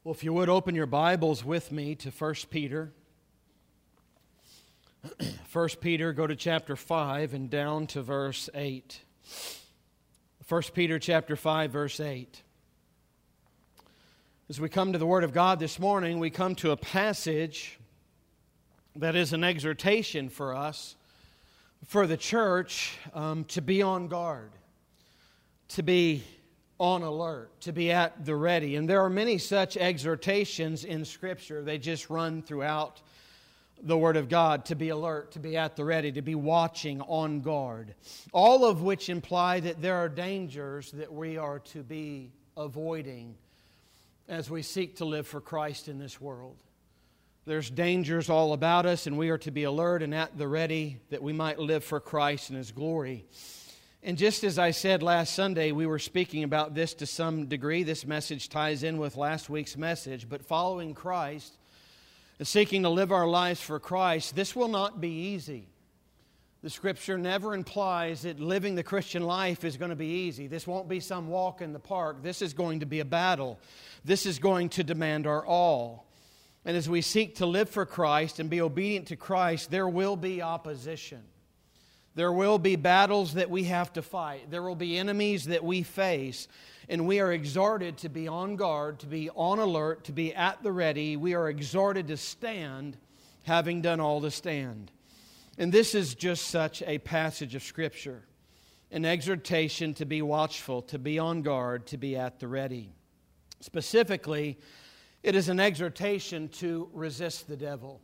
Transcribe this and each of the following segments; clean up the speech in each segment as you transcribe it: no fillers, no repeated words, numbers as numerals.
Well, if you would open your Bibles with me to 1 Peter. 1 Peter, go to chapter 5 and down to verse 8. 1 Peter chapter 5, verse 8. As we come to the Word of God this morning, we come to a passage that is an exhortation for us, for the church, to be on guard, to be on alert, to be at the ready. And there are many such exhortations in Scripture. They just run throughout the Word of God, to be alert, to be at the ready, to be watching, on guard. All of which imply that there are dangers that we are to be avoiding as we seek to live for Christ in this world. There's dangers all about us, and we are to be alert and at the ready that we might live for Christ and His glory. And just as I said last Sunday, we were speaking about this to some degree. This message ties in with last week's message. But following Christ, seeking to live our lives for Christ, this will not be easy. The Scripture never implies that living the Christian life is going to be easy. This won't be some walk in the park. This is going to be a battle. This is going to demand our all. And as we seek to live for Christ and be obedient to Christ, there will be opposition. There will be battles that we have to fight. There will be enemies that we face. And we are exhorted to be on guard, to be on alert, to be at the ready. We are exhorted to stand, having done all to stand. And this is just such a passage of Scripture. An exhortation to be watchful, to be on guard, to be at the ready. Specifically, it is an exhortation to resist the devil.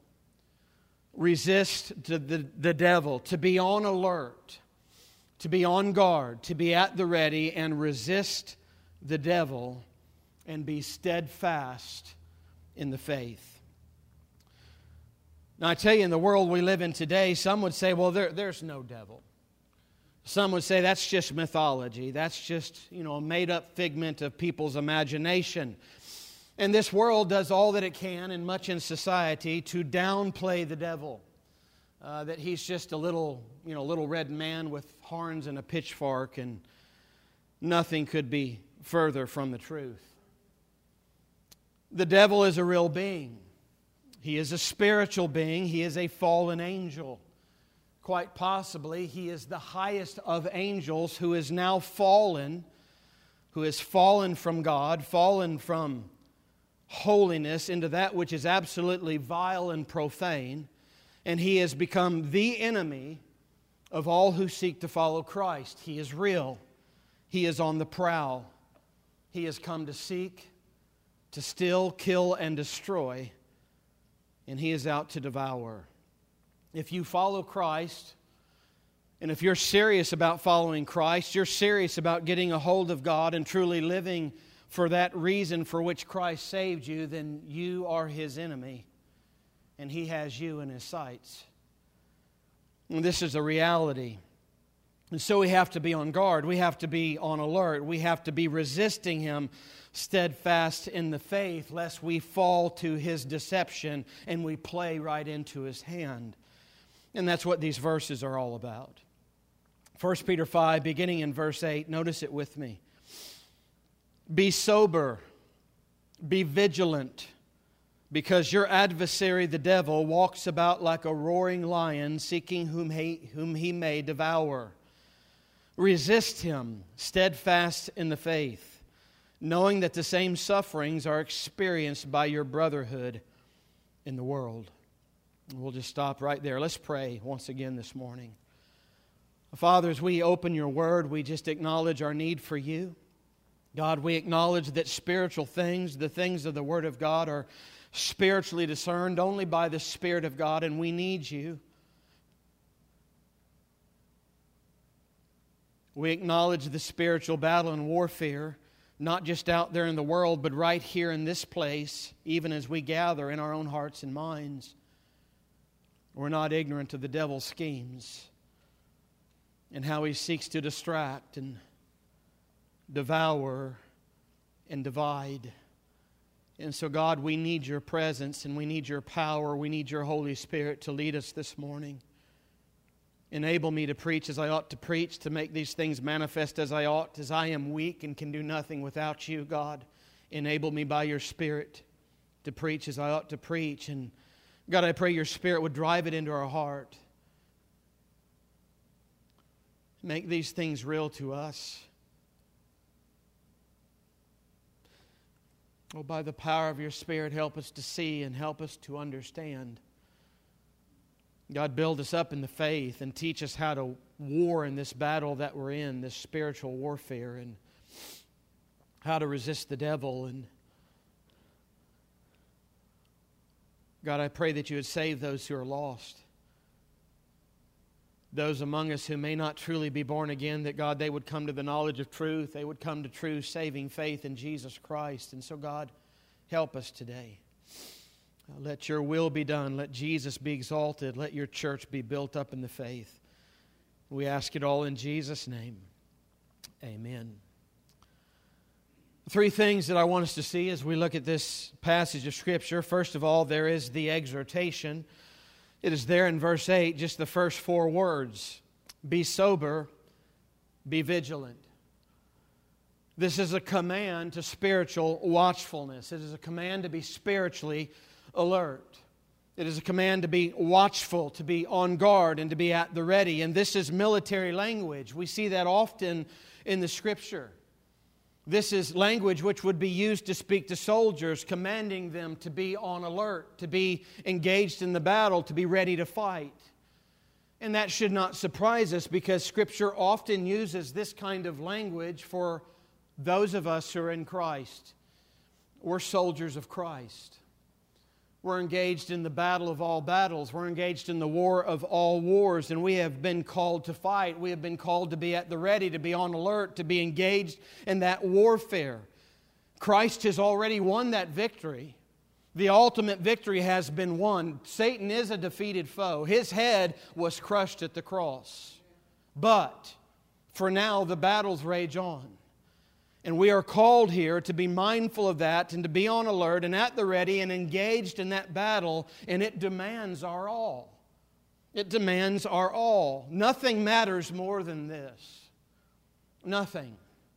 Resist the devil, to be on alert, to be on guard, to be at the ready, and resist the devil, and be steadfast in the faith. Now, I tell you, in the world we live in today, some would say, well, there's no devil. Some would say that's just mythology. That's just, a made-up figment of people's imagination. And this world does all that it can, and much in society, to downplay the devil. That he's just a little red man with horns and a pitchfork, and nothing could be further from the truth. The devil is a real being. He is a spiritual being. He is a fallen angel. Quite possibly, he is the highest of angels who is now fallen, who has fallen from God, fallen from holiness into that which is absolutely vile and profane, and he has become the enemy of all who seek to follow Christ. He is real. He is on the prowl. He has come to seek, to steal, kill, and destroy, and he is out to devour. If you follow Christ, and if you're serious about following Christ, you're serious about getting a hold of God and truly living for that reason for which Christ saved you, then you are His enemy, and He has you in His sights. And this is a reality. And so we have to be on guard. We have to be on alert. We have to be resisting Him, steadfast in the faith, lest we fall to His deception and we play right into His hand. And that's what these verses are all about. 1 Peter 5, beginning in verse 8, notice it with me. Be sober, be vigilant, because your adversary, the devil, walks about like a roaring lion, seeking whom he may devour. Resist him, steadfast in the faith, knowing that the same sufferings are experienced by your brotherhood in the world. We'll just stop right there. Let's pray once again this morning. Father, as we open your word, we just acknowledge our need for you. God, we acknowledge that spiritual things, the things of the Word of God, are spiritually discerned only by the Spirit of God, and we need you. We acknowledge the spiritual battle and warfare, not just out there in the world, but right here in this place, even as we gather in our own hearts and minds. We're not ignorant of the devil's schemes and how he seeks to distract and devour and divide. And so, God, we need your presence and we need your power. We need your Holy Spirit to lead us this morning. Enable me to preach as I ought to preach, to make these things manifest as I ought, as I am weak and can do nothing without you, God. Enable me by your Spirit. to preach as I ought to preach. And God, I pray Your Spirit would drive it into our heart. Make these things real to us. Oh, by the power of Your Spirit, help us to see and help us to understand. God, build us up in the faith and teach us how to war in this battle that we're in, this spiritual warfare, and how to resist the devil. And God, I pray that You would save those who are lost. Those among us who may not truly be born again, that God, they would come to the knowledge of truth. They would come to true saving faith in Jesus Christ. And so, God, help us today. Let Your will be done. Let Jesus be exalted. Let Your church be built up in the faith. We ask it all in Jesus' name. Amen. Three things that I want us to see as we look at this passage of Scripture. First of all, there is the exhortation. It is there in verse 8, just the first four words. Be sober, be vigilant. This is a command to spiritual watchfulness. It is a command to be spiritually alert. It is a command to be watchful, to be on guard, and to be at the ready. And this is military language. We see that often in the Scripture. This is language which would be used to speak to soldiers, commanding them to be on alert, to be engaged in the battle, to be ready to fight. And that should not surprise us, because Scripture often uses this kind of language for those of us who are in Christ. We're soldiers of Christ. We're engaged in the battle of all battles. We're engaged in the war of all wars. And we have been called to fight. We have been called to be at the ready, to be on alert, to be engaged in that warfare. Christ has already won that victory. The ultimate victory has been won. Satan is a defeated foe. His head was crushed at the cross. But for now, the battles rage on. And we are called here to be mindful of that and to be on alert and at the ready and engaged in that battle, and it demands our all. It demands our all. Nothing matters more than this. Nothing.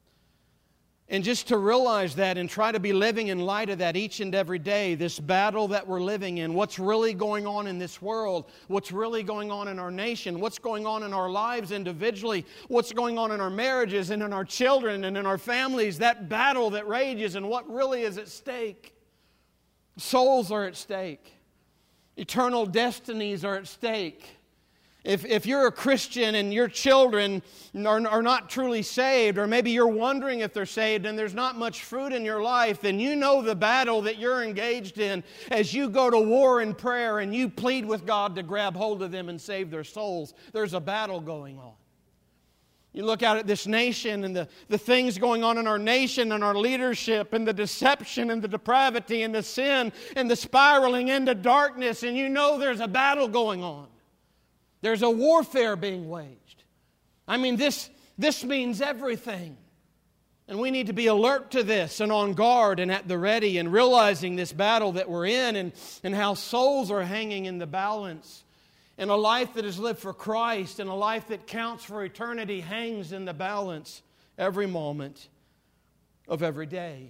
And just to realize that and try to be living in light of that each and every day, this battle that we're living in, what's really going on in this world, what's really going on in our nation, what's going on in our lives individually, what's going on in our marriages and in our children and in our families, that battle that rages and what really is at stake. Souls are at stake. Eternal destinies are at stake. If you're a Christian and your children are not truly saved, or maybe you're wondering if they're saved and there's not much fruit in your life, then you know the battle that you're engaged in as you go to war in prayer and you plead with God to grab hold of them and save their souls. There's a battle going on. You look out at this nation and the things going on in our nation and our leadership and the deception and the depravity and the sin and the spiraling into darkness, and you know there's a battle going on. There's a warfare being waged. I mean, this means everything. And we need to be alert to this and on guard and at the ready and realizing this battle that we're in and how souls are hanging in the balance. And a life that is lived for Christ and a life that counts for eternity hangs in the balance every moment of every day.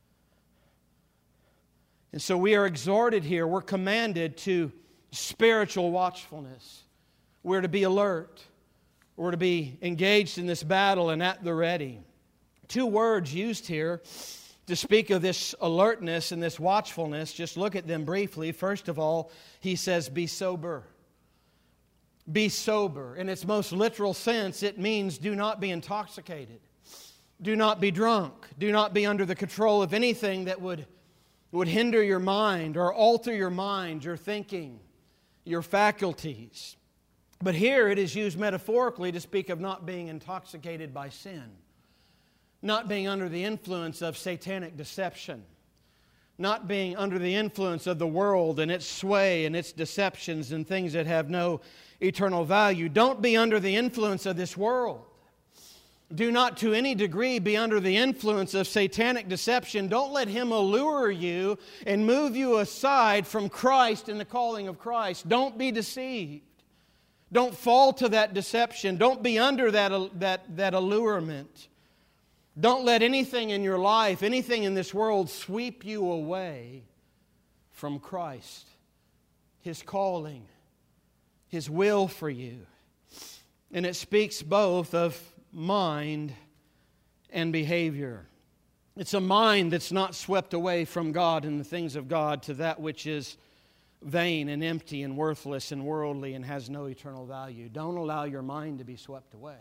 And so we are exhorted here, we're commanded to spiritual watchfulness. We're to be alert. We're to be engaged in this battle and at the ready. Two words used here to speak of this alertness and this watchfulness. Just look at them briefly. First of all, he says, be sober. Be sober. In its most literal sense, it means do not be intoxicated. Do not be drunk. Do not be under the control of anything that would hinder your mind or alter your mind, your thinking, your faculties. But here it is used metaphorically to speak of not being intoxicated by sin, not being under the influence of satanic deception, not being under the influence of the world and its sway and its deceptions and things that have no eternal value. Don't be under the influence of this world. Do not to any degree be under the influence of satanic deception. Don't let him allure you and move you aside from Christ and the calling of Christ. Don't be deceived. Don't fall to that deception. Don't be under that allurement. Don't let anything in your life, anything in this world sweep you away from Christ, His calling, His will for you. And it speaks both of mind and behavior. It's a mind that's not swept away from God and the things of God to that which is vain and empty and worthless and worldly and has no eternal value. Don't allow your mind to be swept away.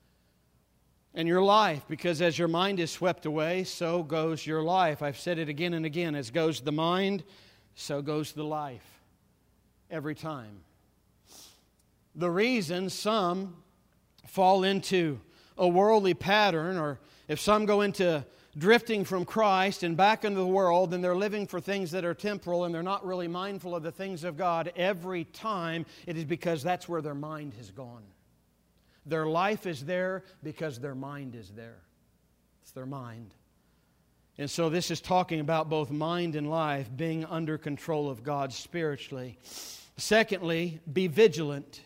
And your life, because as your mind is swept away, so goes your life. I've said it again and again. As goes the mind, so goes the life. Every time. The reason some fall into a worldly pattern, or if some go into drifting from Christ and back into the world, and they're living for things that are temporal and they're not really mindful of the things of God, every time it is because that's where their mind has gone. Their life is there because their mind is there. It's their mind. And so this is talking about both mind and life being under control of God spiritually. Secondly, be vigilant.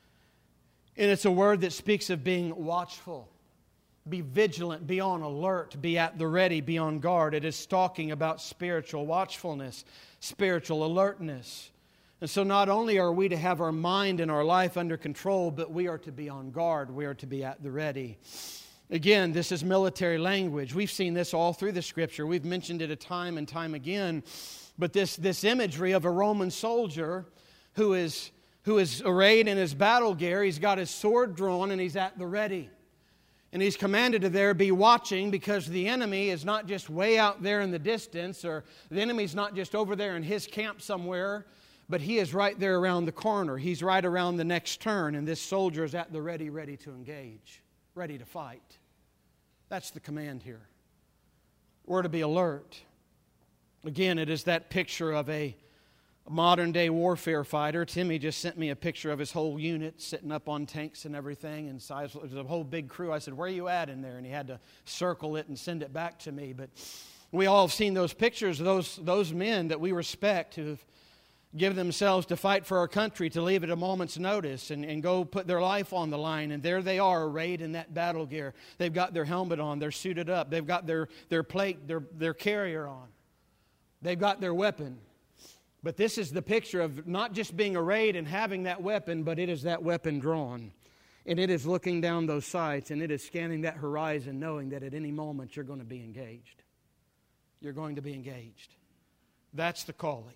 And it's a word that speaks of being watchful. Be vigilant, be on alert, be at the ready, be on guard. It is talking about spiritual watchfulness, spiritual alertness. And so not only are we to have our mind and our life under control, but we are to be on guard. We are to be at the ready. Again, this is military language. We've seen this all through the Scripture. We've mentioned it a time and time again. But this imagery of a Roman soldier who is arrayed in his battle gear, he's got his sword drawn and he's at the ready. And he's commanded to there be watching, because the enemy is not just way out there in the distance, or the enemy's not just over there in his camp somewhere, but he is right there around the corner. He's right around the next turn, and this soldier is at the ready to engage, ready to fight. That's the command here. We're to be alert. Again, it is that picture of a modern-day warfare fighter. Timmy just sent me a picture of his whole unit sitting up on tanks and everything, and there's a whole big crew. I said, "Where are you at in there?" And he had to circle it and send it back to me. But we all have seen those pictures of those men that we respect who have given themselves to fight for our country, to leave at a moment's notice and go put their life on the line. And there they are, arrayed in that battle gear. They've got their helmet on. They're suited up. They've got their plate, their carrier on. They've got their weapon. But this is the picture of not just being arrayed and having that weapon, but it is that weapon drawn. And it is looking down those sights, and it is scanning that horizon, knowing that at any moment you're going to be engaged. You're going to be engaged. That's the calling.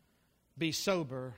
Be sober.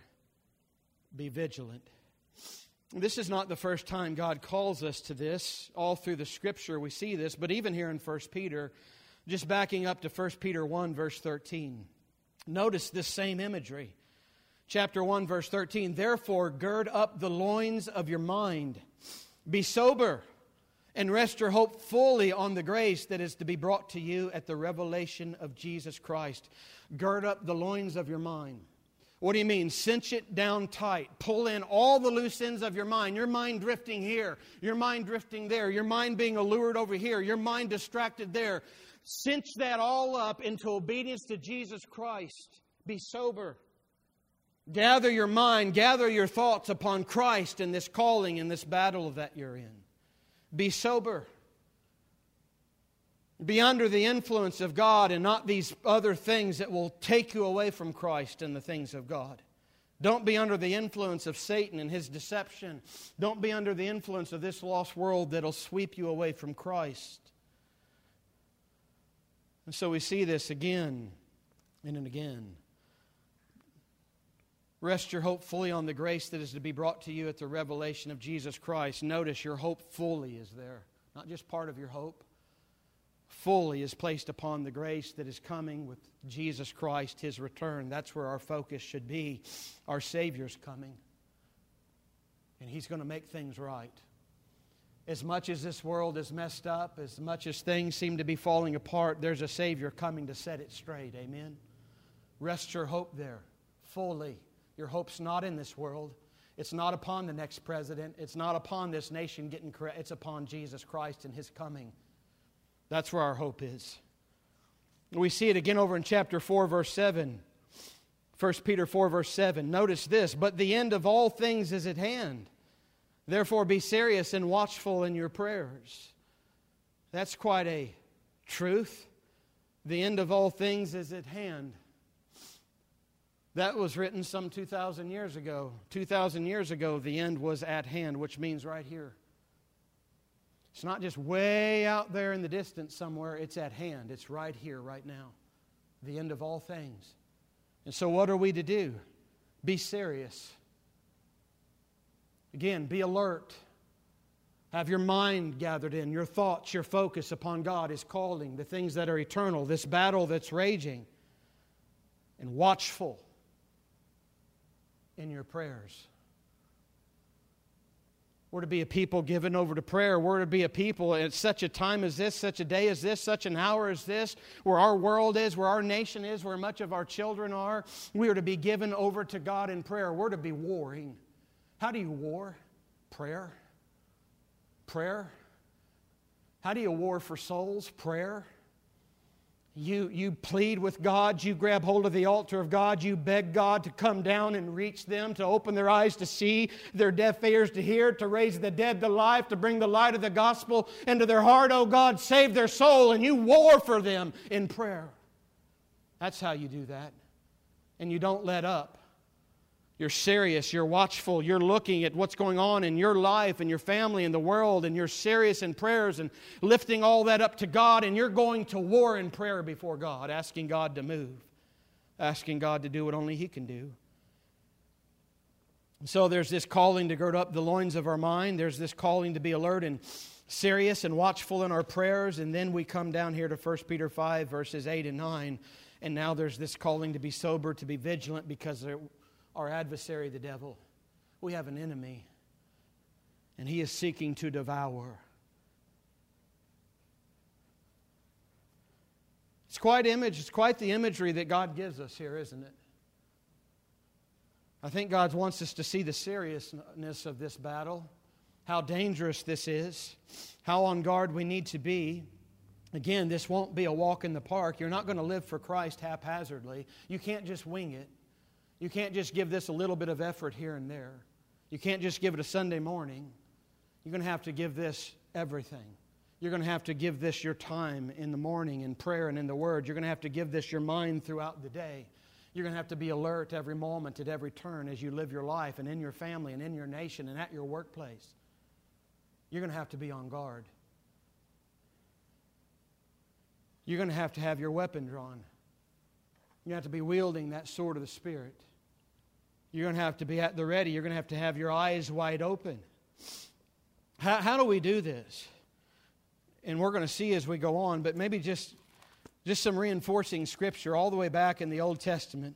Be vigilant. This is not the first time God calls us to this. All through the Scripture we see this, but even here in 1 Peter, just backing up to 1 Peter 1, verse 13. Notice this same imagery. Chapter 1, verse 13. Therefore, gird up the loins of your mind. Be sober, and rest your hope fully on the grace that is to be brought to you at the revelation of Jesus Christ. Gird up the loins of your mind. What do you mean? Cinch it down tight. Pull in all the loose ends of your mind. Your mind drifting here. Your mind drifting there. Your mind being allured over here. Your mind distracted there. Cinch that all up into obedience to Jesus Christ. Be sober. Gather your mind, gather your thoughts upon Christ and this calling and this battle that you're in. Be sober. Be under the influence of God and not these other things that will take you away from Christ and the things of God. Don't be under the influence of Satan and his deception. Don't be under the influence of this lost world that will sweep you away from Christ. And so we see this again and again. Rest your hope fully on the grace that is to be brought to you at the revelation of Jesus Christ. Notice your hope fully is there. Not just part of your hope. Fully is placed upon the grace that is coming with Jesus Christ, His return. That's where our focus should be. Our Savior's coming. And He's going to make things right. As much as this world is messed up, as much as things seem to be falling apart, there's a Savior coming to set it straight. Amen? Rest your hope there fully. Your hope's not in this world. It's not upon the next president. It's not upon this nation getting correct. It's upon Jesus Christ and His coming. That's where our hope is. We see it again over in chapter 4, verse 7. 1 Peter 4, verse 7. Notice this. But the end of all things is at hand. Therefore be serious and watchful in your prayers. That's quite a truth. The end of all things is at hand. That was written some 2,000 years ago. 2,000 years ago, the end was at hand, which means right here. It's not just way out there in the distance somewhere. It's at hand. It's right here, right now. The end of all things. And so what are we to do? Be serious. Again, be alert. Have your mind gathered in, your thoughts, your focus upon God, His calling, the things that are eternal, this battle that's raging. And watchful in your prayers. We're to be a people given over to prayer. We're to be a people at such a time as this, such a day as this, such an hour as this, where our world is, where our nation is, where much of our children are. We are to be given over to God in prayer. We're to be warring. How do you war? Prayer. Prayer. How do you war for souls? Prayer. You plead with God, you grab hold of the altar of God, you beg God to come down and reach them, to open their eyes to see, their deaf ears to hear, to raise the dead to life, to bring the light of the gospel into their heart. Oh God, save their soul, and you war for them in prayer. That's how you do that. And you don't let up. You're serious, you're watchful, you're looking at what's going on in your life and your family and the world, and you're serious in prayers and lifting all that up to God, and you're going to war in prayer before God, asking God to move, asking God to do what only He can do. So there's this calling to gird up the loins of our mind. There's this calling to be alert and serious and watchful in our prayers, and then we come down here to 1 Peter 5, verses 8 and 9, and now there's this calling to be sober, to be vigilant, because our adversary, the devil, we have an enemy, and he is seeking to devour. It's quite the imagery that God gives us here, isn't it? I think God wants us to see the seriousness of this battle, how dangerous this is, how on guard we need to be. Again, this won't be a walk in the park. You're not going to live for Christ haphazardly. You can't just wing it. You can't just give this a little bit of effort here and there. You can't just give it a Sunday morning. You're going to have to give this everything. You're going to have to give this your time in the morning in prayer and in the Word. You're going to have to give this your mind throughout the day. You're going to have to be alert every moment, at every turn, as you live your life and in your family and in your nation and at your workplace. You're going to have to be on guard. You're going to have your weapon drawn. You have to be wielding that sword of the Spirit. You're going to have to be at the ready. You're going to have your eyes wide open. How do we do this? And we're going to see as we go on, but maybe just some reinforcing Scripture all the way back in the Old Testament.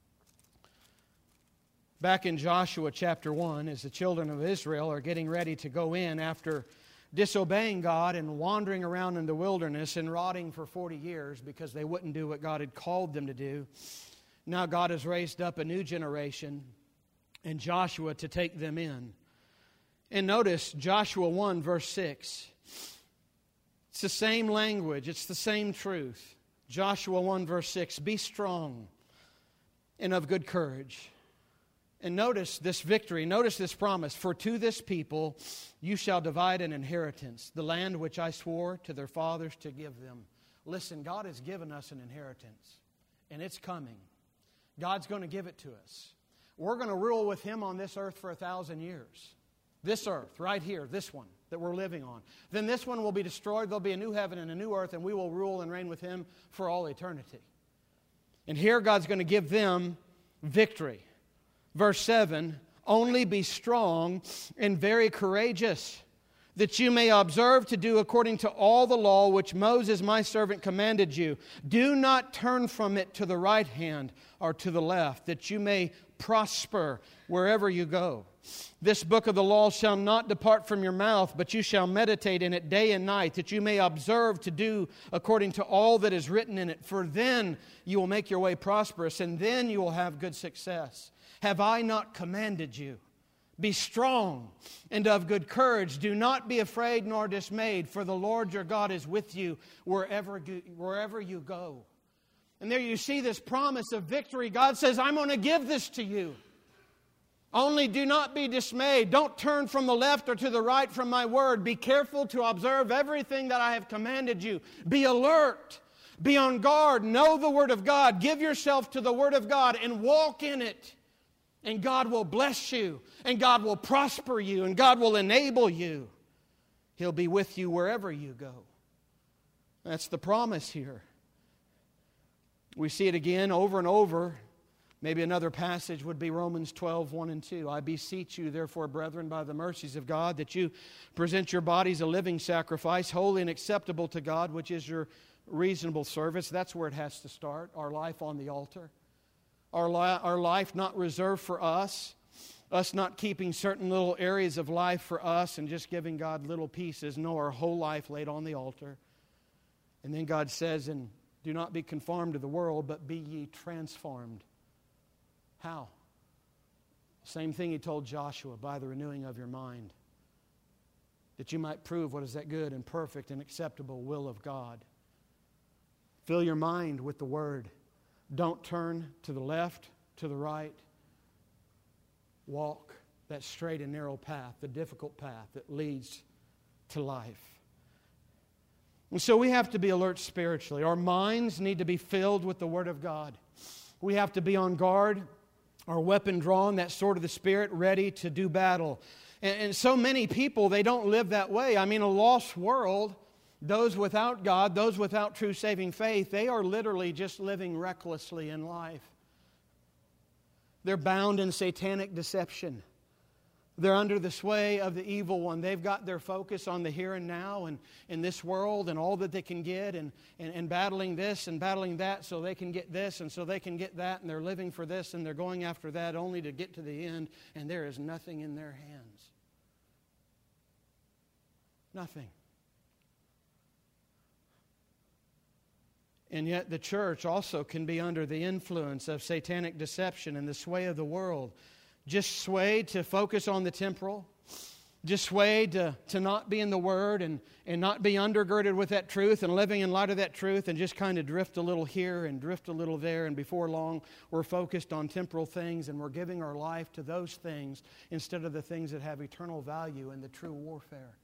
Back in Joshua chapter 1, as the children of Israel are getting ready to go in after disobeying God and wandering around in the wilderness and rotting for 40 years because they wouldn't do what God had called them to do. Now God has raised up a new generation and Joshua to take them in. And notice Joshua 1 verse 6. It's the same language. It's the same truth. Joshua 1 verse 6. Be strong and of good courage. And notice this victory, notice this promise. For to this people you shall divide an inheritance, the land which I swore to their fathers to give them. Listen, God has given us an inheritance, and it's coming. God's going to give it to us. We're going to rule with Him on this earth for 1,000 years. This earth, right here, this one that we're living on. Then this one will be destroyed. There'll be a new heaven and a new earth, and we will rule and reign with Him for all eternity. And here God's going to give them victory. Verse 7, only be strong and very courageous, that you may observe to do according to all the law which Moses my servant commanded you. Do not turn from it to the right hand or to the left, that you may prosper wherever you go. This book of the law shall not depart from your mouth, but you shall meditate in it day and night, that you may observe to do according to all that is written in it. For then you will make your way prosperous, and then you will have good success. Have I not commanded you? Be strong and of good courage. Do not be afraid nor dismayed, for the Lord your God is with you wherever you go. And there you see this promise of victory. God says, I'm going to give this to you. Only do not be dismayed. Don't turn from the left or to the right from my word. Be careful to observe everything that I have commanded you. Be alert. Be on guard. Know the Word of God. Give yourself to the Word of God and walk in it. And God will bless you. And God will prosper you. And God will enable you. He'll be with you wherever you go. That's the promise here. We see it again over and over. Maybe another passage would be Romans 12, 1 and 2. I beseech you, therefore, brethren, by the mercies of God, that you present your bodies a living sacrifice, holy and acceptable to God, which is your reasonable service. That's where it has to start, our life on the altar. Our life not reserved for us not keeping certain little areas of life for us and just giving God little pieces. No, our whole life laid on the altar. And then God says, and do not be conformed to the world, but be ye transformed. How? Same thing He told Joshua, by the renewing of your mind, that you might prove what is that good and perfect and acceptable will of God. Fill your mind with the Word. Don't turn to the left, to the right. Walk that straight and narrow path, the difficult path that leads to life. And so we have to be alert spiritually. Our minds need to be filled with the Word of God. We have to be on guard, our weapon drawn, that sword of the Spirit, ready to do battle. And so many people, they don't live that way. I mean, a lost world, those without God, those without true saving faith, they are literally just living recklessly in life. They're bound in satanic deception. They're under the sway of the evil one. They've got their focus on the here and now and in this world and all that they can get and battling this and battling that so they can get this and so they can get that, and they're living for this and they're going after that only to get to the end, and there is nothing in their hands. Nothing. And yet the church also can be under the influence of satanic deception and the sway of the world. Just swayed to focus on the temporal. Just swayed to not be in the Word and not be undergirded with that truth and living in light of that truth, and just kind of drift a little here and drift a little there. And before long, we're focused on temporal things and we're giving our life to those things instead of the things that have eternal value in the true warfare.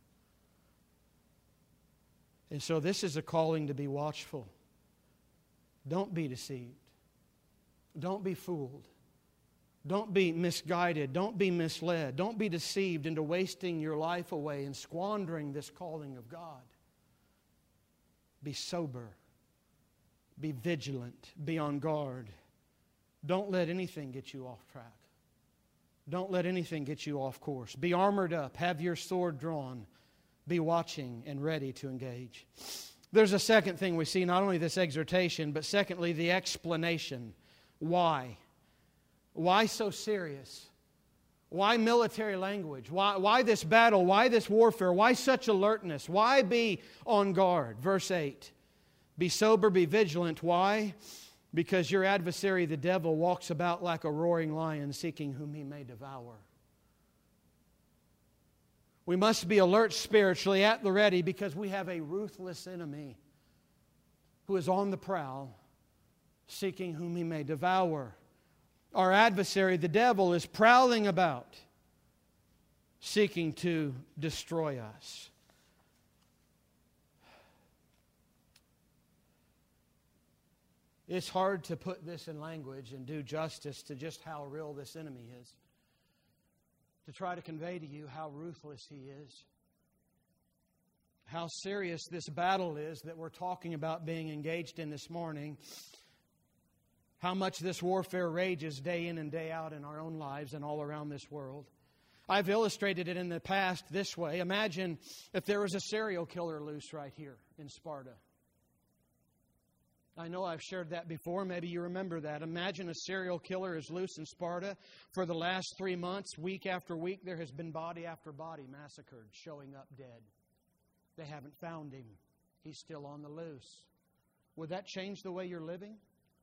And so this is a calling to be watchful. Don't be deceived. Don't be fooled. Don't be misguided. Don't be misled. Don't be deceived into wasting your life away and squandering this calling of God. Be sober. Be vigilant. Be on guard. Don't let anything get you off track. Don't let anything get you off course. Be armored up. Have your sword drawn. Be watching and ready to engage. There's a second thing we see, not only this exhortation, but secondly, the explanation. Why? Why so serious? Why military language? Why this battle? Why this warfare? Why such alertness? Why be on guard? Verse 8. Be sober, be vigilant. Why? Because your adversary, the devil, walks about like a roaring lion, seeking whom he may devour. We must be alert spiritually, at the ready, because we have a ruthless enemy who is on the prowl, seeking whom he may devour. Our adversary, the devil, is prowling about, seeking to destroy us. It's hard to put this in language and do justice to just how real this enemy is. To try to convey to you how ruthless he is. How serious this battle is that we're talking about being engaged in this morning. How much this warfare rages day in and day out in our own lives and all around this world. I've illustrated it in the past this way. Imagine if there was a serial killer loose right here in Sparta. I know I've shared that before. Maybe you remember that. Imagine a serial killer is loose in Sparta. For the last 3 months, week after week, there has been body after body massacred, showing up dead. They haven't found him. He's still on the loose. Would that change the way you're living?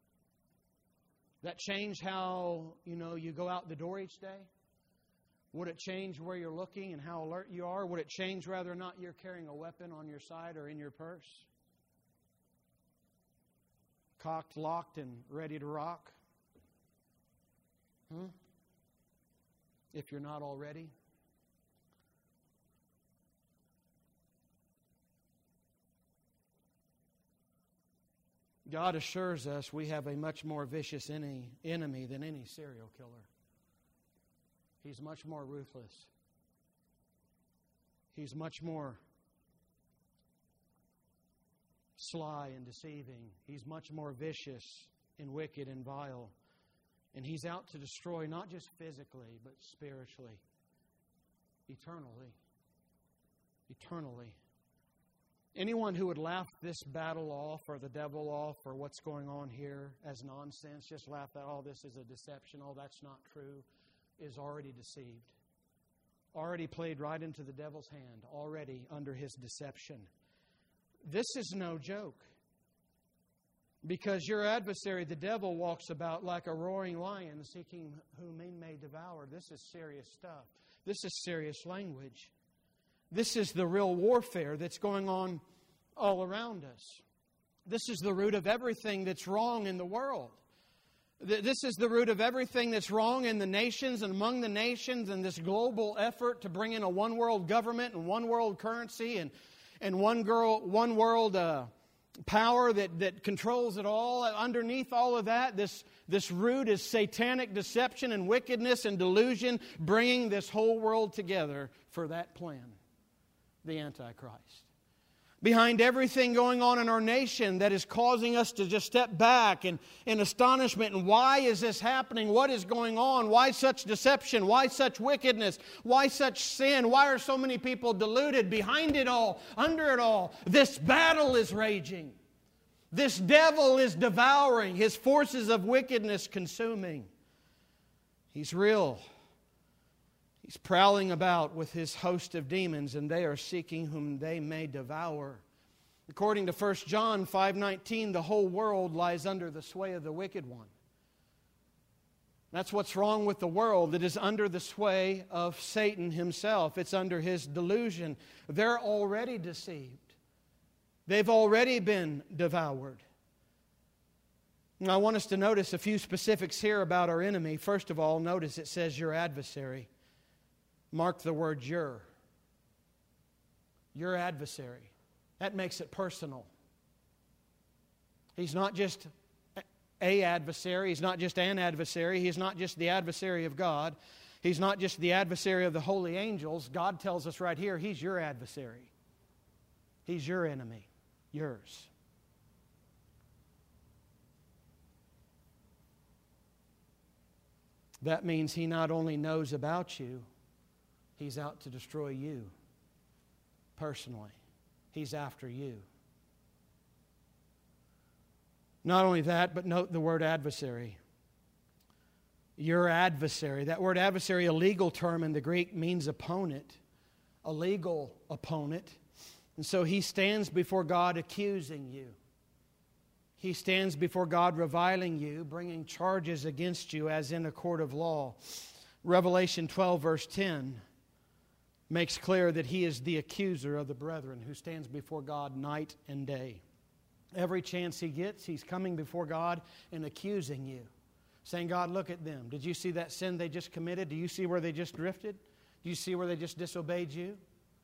That change how, you go out the door each day? Would it change where you're looking and how alert you are? Would it change whether or not you're carrying a weapon on your side or in your purse? Cocked, locked, and ready to rock? If you're not already. God assures us we have a much more vicious enemy than any serial killer. He's much more ruthless. He's much more sly and deceiving. He's much more vicious and wicked and vile. And He's out to destroy not just physically, but spiritually, eternally. Eternally. Anyone who would laugh this battle off or the devil off or what's going on here as nonsense, just laugh that, oh, this is a deception, oh, that's not true, is already deceived. Already played right into the devil's hand, already under his deception. This is no joke. Because your adversary, the devil, walks about like a roaring lion seeking whom he may devour. This is serious stuff. This is serious language. This is the real warfare that's going on all around us. This is the root of everything that's wrong in the world. This is the root of everything that's wrong in the nations and among the nations, and this global effort to bring in a one world government and one world currency and one world power that controls it all. Underneath all of that, this root is satanic deception and wickedness and delusion, bringing this whole world together for that plan. The Antichrist. Behind everything going on in our nation that is causing us to just step back in astonishment. And why is this happening? What is going on? Why such deception? Why such wickedness? Why such sin? Why are so many people deluded? Behind it all, under it all, this battle is raging. This devil is devouring. His forces of wickedness consuming. He's real. He's prowling about with his host of demons, and they are seeking whom they may devour. According to 1 John 5:19, the whole world lies under the sway of the wicked one. That's what's wrong with the world. It is under the sway of Satan himself. It's under his delusion. They're already deceived. They've already been devoured. Now, I want us to notice a few specifics here about our enemy. First of all, notice it says your adversary. Mark the word your. Your adversary. That makes it personal. He's not just a adversary. He's not just an adversary. He's not just the adversary of God. He's not just the adversary of the holy angels. God tells us right here, He's your adversary. He's your enemy. Yours. That means He not only knows about you, He's out to destroy you personally. He's after you. Not only that, but note the word adversary. Your adversary. That word adversary, a legal term in the Greek, means opponent. A legal opponent. And so he stands before God accusing you. He stands before God reviling you, bringing charges against you as in a court of law. Revelation 12 verse 10 makes clear that he is the accuser of the brethren who stands before God night and day. Every chance he gets, he's coming before God and accusing you. Saying, God, look at them. Did you see that sin they just committed? Do you see where they just drifted? Do you see where they just disobeyed you?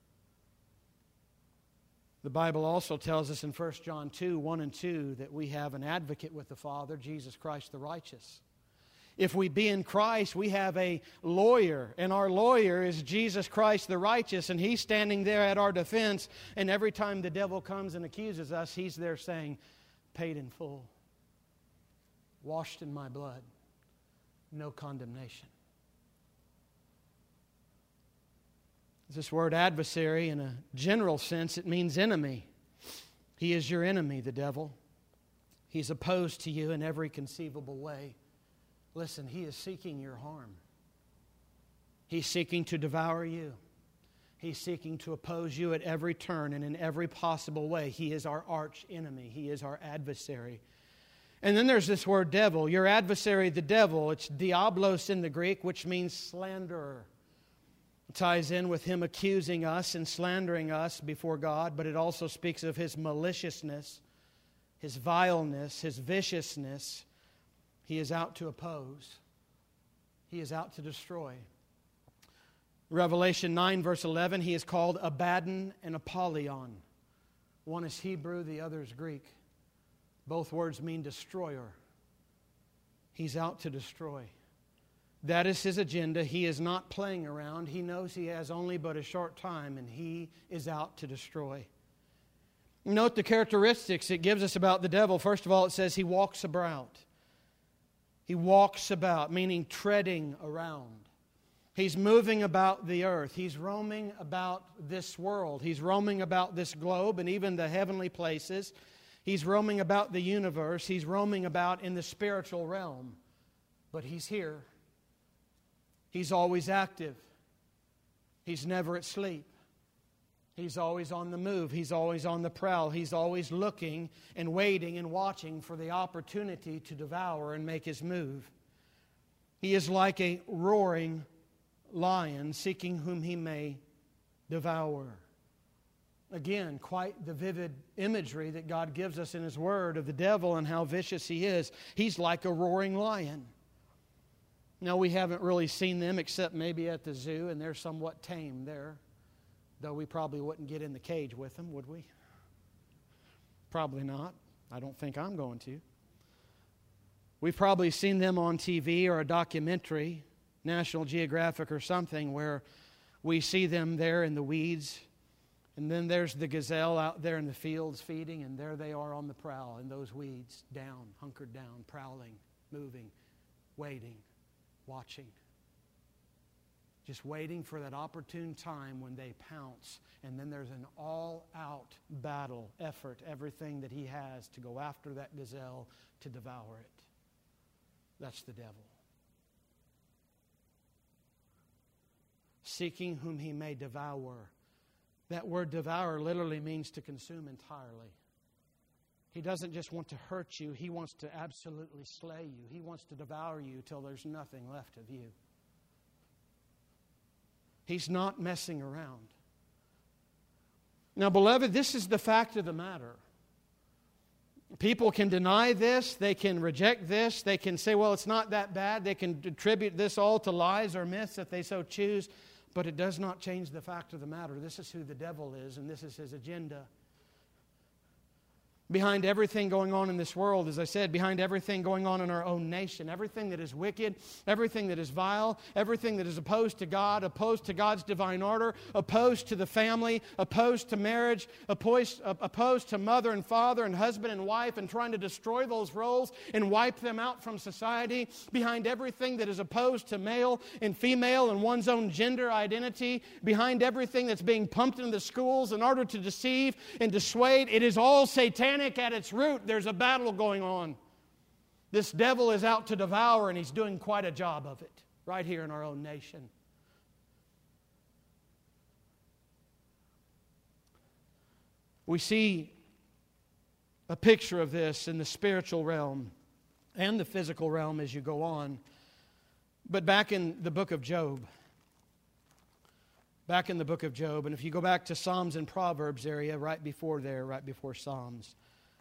The Bible also tells us in 1 John 2, 1 and 2, that we have an advocate with the Father, Jesus Christ the righteous. If we be in Christ, we have a lawyer, and our lawyer is Jesus Christ the righteous, and He's standing there at our defense, and every time the devil comes and accuses us, He's there saying, paid in full, washed in my blood, no condemnation. This word adversary, in a general sense, it means enemy. He is your enemy, the devil. He's opposed to you in every conceivable way. Listen, he is seeking your harm. He's seeking to devour you. He's seeking to oppose you at every turn and in every possible way. He is our arch enemy. He is our adversary. And then there's this word devil. Your adversary, the devil, it's diablos in the Greek, which means slanderer. It ties in with him accusing us and slandering us before God, but it also speaks of his maliciousness, his vileness, his viciousness. He is out to oppose. He is out to destroy. Revelation 9 verse 11, he is called Abaddon and Apollyon. One is Hebrew, the other is Greek. Both words mean destroyer. He's out to destroy. That is his agenda. He is not playing around. He knows he has only but a short time, and he is out to destroy. Note the characteristics it gives us about the devil. First of all, it says he walks about. He walks about, meaning treading around. He's moving about the earth. He's roaming about this world. He's roaming about this globe and even the heavenly places. He's roaming about the universe. He's roaming about in the spiritual realm. But he's here. He's always active. He's never at sleep. He's always on the move. He's always on the prowl. He's always looking and waiting and watching for the opportunity to devour and make his move. He is like a roaring lion seeking whom he may devour. Again, quite the vivid imagery that God gives us in His Word of the devil and how vicious he is. He's like a roaring lion. Now, we haven't really seen them except maybe at the zoo, and they're somewhat tame there. Though we probably wouldn't get in the cage with them, would we? Probably not. I don't think I'm going to. We've probably seen them on TV or a documentary, National Geographic or something, where we see them there in the weeds. And then there's the gazelle out there in the fields feeding, and there they are on the prowl in those weeds, down, hunkered down, prowling, moving, waiting, watching. Just waiting for that opportune time when they pounce. And then there's an all-out battle effort, everything that he has to go after that gazelle to devour it. That's the devil. Seeking whom he may devour. That word devour literally means to consume entirely. He doesn't just want to hurt you. He wants to absolutely slay you. He wants to devour you till there's nothing left of you. He's not messing around. Now, beloved, this is the fact of the matter. People can deny this. They can reject this. They can say, well, it's not that bad. They can attribute this all to lies or myths if they so choose. But it does not change the fact of the matter. This is who the devil is, and this is his agenda. Behind everything going on in this world, as I said, behind everything going on in our own nation, everything that is wicked, everything that is vile, everything that is opposed to God, opposed to God's divine order, opposed to the family, opposed to marriage, opposed to mother and father and husband and wife, and trying to destroy those roles and wipe them out from society, behind everything that is opposed to male and female and one's own gender identity, behind everything that's being pumped into the schools in order to deceive and dissuade, it is all satanic. At its root, there's a battle going on. This devil is out to devour, and he's doing quite a job of it right here in our own nation. We see a picture of this in the spiritual realm and the physical realm as you go on. But back in the book of Job, and if you go back to Psalms and Proverbs area right before Psalms,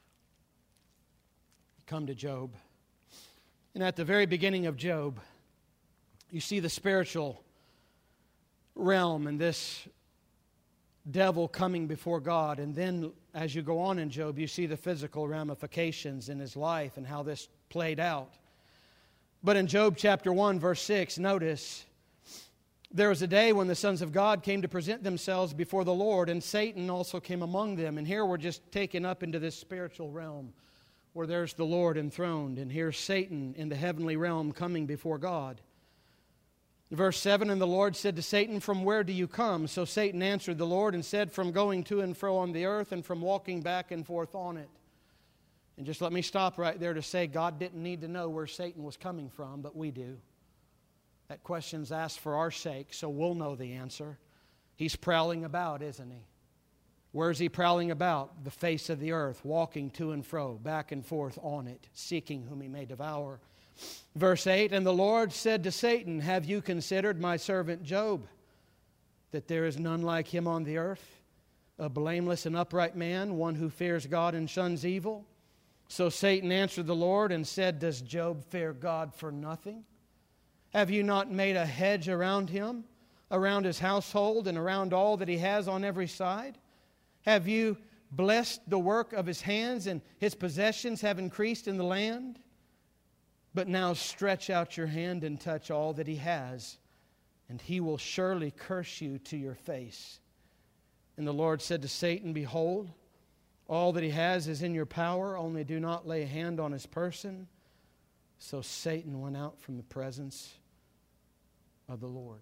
come to Job. And at the very beginning of Job, you see the spiritual realm and this devil coming before God. And then as you go on in Job, you see the physical ramifications in his life and how this played out. But in Job chapter 1, verse 6, notice, there was a day when the sons of God came to present themselves before the Lord, and Satan also came among them. And here we're just taken up into this spiritual realm where there's the Lord enthroned, and here's Satan in the heavenly realm coming before God. Verse 7, and the Lord said to Satan, from where do you come? So Satan answered the Lord and said, from going to and fro on the earth and from walking back and forth on it. And just let me stop right there to say God didn't need to know where Satan was coming from, but we do. That question's asked for our sake, so we'll know the answer. He's prowling about, isn't he? Where's he prowling about? The face of the earth, walking to and fro, back and forth on it, seeking whom he may devour. Verse 8, and the Lord said to Satan, have you considered my servant Job, that there is none like him on the earth, a blameless and upright man, one who fears God and shuns evil? So Satan answered the Lord and said, does Job fear God for nothing? Have you not made a hedge around him, around his household, and around all that he has on every side? Have you blessed the work of his hands, and his possessions have increased in the land. But now stretch out your hand and touch all that he has, and he will surely curse you to your face. And the Lord said to Satan, Behold, all that he has is in your power, only do not lay a hand on his person. So Satan went out from the presence of the Lord.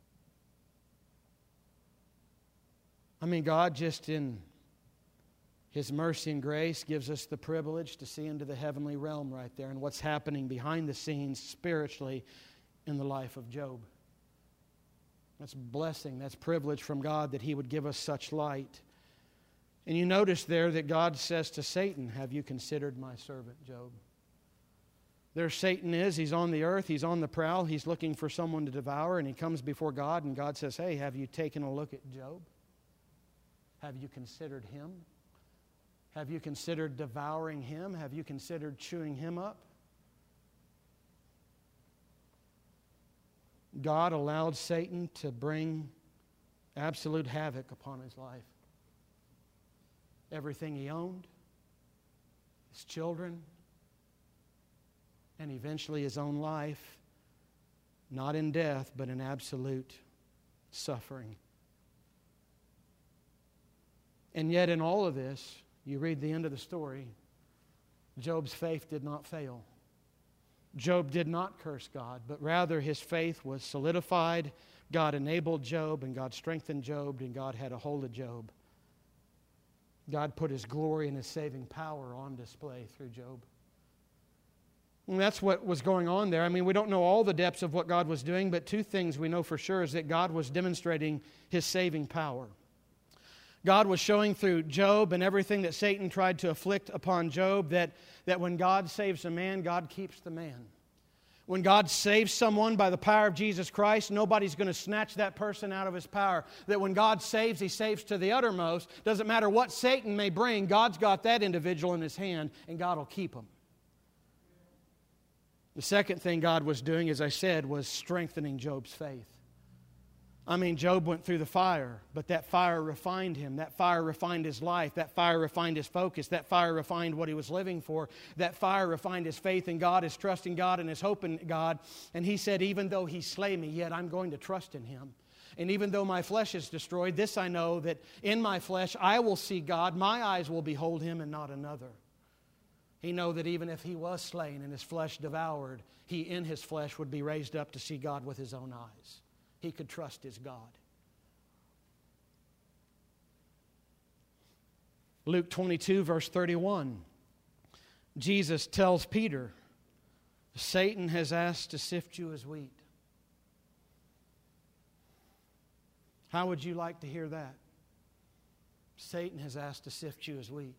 I mean, God just in His mercy and grace gives us the privilege to see into the heavenly realm right there and what's happening behind the scenes spiritually in the life of Job. That's blessing, that's privilege from God that He would give us such light. And you notice there that God says to Satan, Have you considered my servant Job? There Satan is, he's on the earth, he's on the prowl, he's looking for someone to devour, and he comes before God, and God says, Hey, have you taken a look at Job? Have you considered him? Have you considered devouring him? Have you considered chewing him up? God allowed Satan to bring absolute havoc upon his life. Everything he owned, his children, and eventually his own life, not in death, but in absolute suffering. And yet in all of this, you read the end of the story, Job's faith did not fail. Job did not curse God, but rather his faith was solidified. God enabled Job, and God strengthened Job, and God had a hold of Job. God put His glory and His saving power on display through Job. And that's what was going on there. I mean, we don't know all the depths of what God was doing, but two things we know for sure is that God was demonstrating His saving power. God was showing through Job and everything that Satan tried to afflict upon Job that when God saves a man, God keeps the man. When God saves someone by the power of Jesus Christ, nobody's going to snatch that person out of his power. That when God saves, He saves to the uttermost. Doesn't matter what Satan may bring, God's got that individual in His hand, and God will keep him. The second thing God was doing, as I said, was strengthening Job's faith. I mean, Job went through the fire, but that fire refined him. That fire refined his life. That fire refined his focus. That fire refined what he was living for. That fire refined his faith in God, his trust in God, and his hope in God. And he said, even though He slay me, yet I'm going to trust in Him. And even though my flesh is destroyed, this I know, that in my flesh I will see God. My eyes will behold Him and not another. He knew that even if he was slain and his flesh devoured, he in his flesh would be raised up to see God with his own eyes. He could trust his God. Luke 22, verse 31. Jesus tells Peter, Satan has asked to sift you as wheat. How would you like to hear that? Satan has asked to sift you as wheat.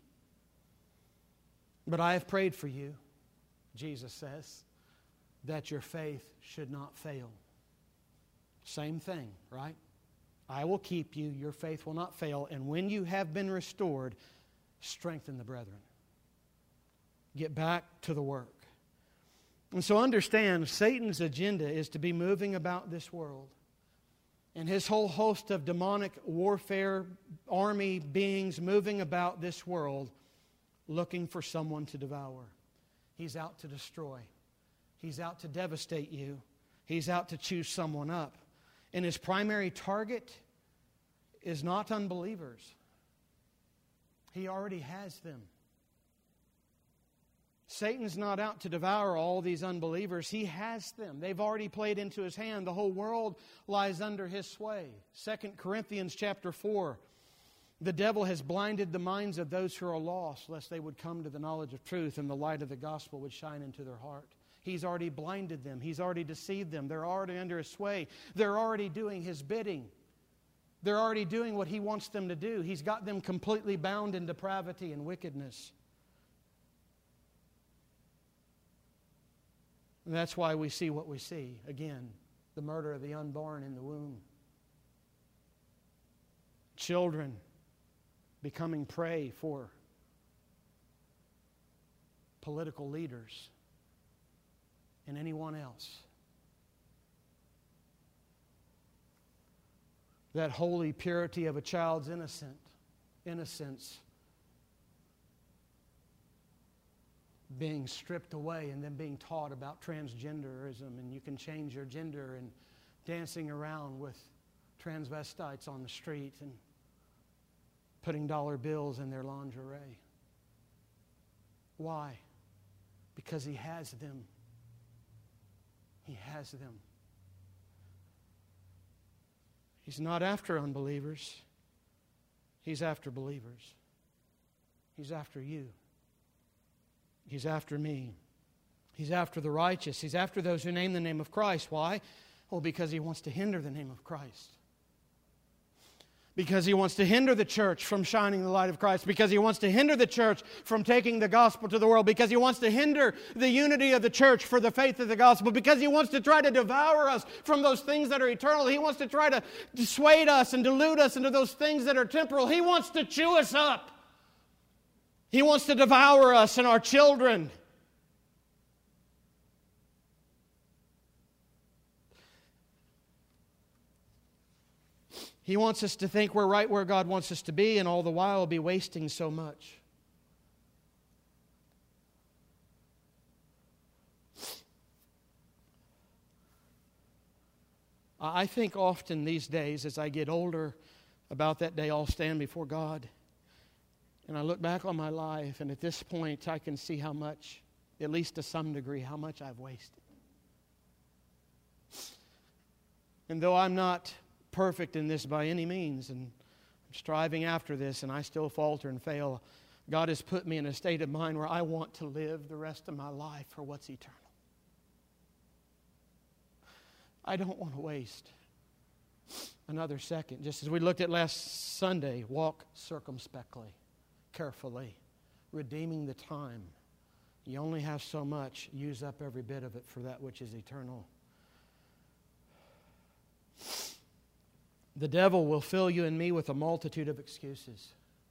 But I have prayed for you, Jesus says, that your faith should not fail. Same thing, right? I will keep you, your faith will not fail, and when you have been restored, strengthen the brethren. Get back to the work. And so understand, Satan's agenda is to be moving about this world. And his whole host of demonic warfare, army beings moving about this world, looking for someone to devour. He's out to destroy. He's out to devastate you. He's out to chew someone up. And his primary target is not unbelievers. He already has them. Satan's not out to devour all these unbelievers. He has them. They've already played into his hand. The whole world lies under his sway. 2 Corinthians chapter 4. The devil has blinded the minds of those who are lost, lest they would come to the knowledge of truth and the light of the gospel would shine into their heart. He's already blinded them. He's already deceived them. They're already under his sway. They're already doing his bidding. They're already doing what he wants them to do. He's got them completely bound in depravity and wickedness. And that's why we see what we see. Again, the murder of the unborn in the womb. Children becoming prey for political leaders and anyone else. That holy purity of a child's innocence being stripped away and then being taught about transgenderism, and you can change your gender, and dancing around with transvestites on the street and putting dollar bills in their lingerie. Why? Because he has them. He has them. He's not after unbelievers. He's after believers. He's after you. He's after me. He's after the righteous. He's after those who name the name of Christ. Why? Well, because He wants to hinder the name of Christ. Because He wants to hinder the church from shining the light of Christ. Because He wants to hinder the church from taking the gospel to the world. Because He wants to hinder the unity of the church for the faith of the gospel. Because He wants to try to devour us from those things that are eternal. He wants to try to dissuade us and delude us into those things that are temporal. He wants to chew us up. He wants to devour us and our children. He wants us to think we're right where God wants us to be, and all the while be wasting so much. I think often these days, as I get older, about that day I'll stand before God. And I look back on my life, and at this point I can see how much, at least to some degree, how much I've wasted. And though I'm not perfect in this by any means, and I'm striving after this, and I still falter and fail, God has put me in a state of mind where I want to live the rest of my life for what's eternal. I don't want to waste another second. Just as we looked at last Sunday, walk circumspectly, carefully, redeeming the time. You only have so much. Use up every bit of it for that which is eternal. The devil will fill you and me with a multitude of excuses,